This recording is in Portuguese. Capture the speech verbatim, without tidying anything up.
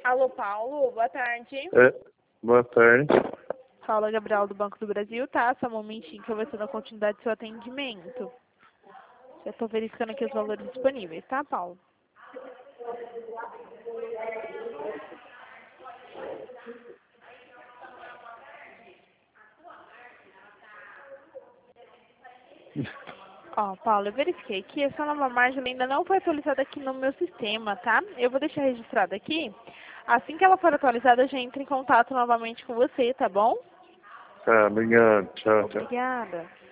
Alô, Paulo, boa tarde. É, boa tarde. Paula Gabriel do Banco do Brasil, tá? Só um momentinho que eu vou ver se eu dou continuidade do seu atendimento. Já estou verificando aqui os valores disponíveis, tá, Paulo? Ó, Paulo, eu verifiquei que essa nova margem ainda não foi atualizada aqui no meu sistema, tá? Eu vou deixar registrado aqui. Assim que ela for atualizada, eu já entro em contato novamente com você, tá bom? Tá, obrigado. Tchau, tchau. Obrigada.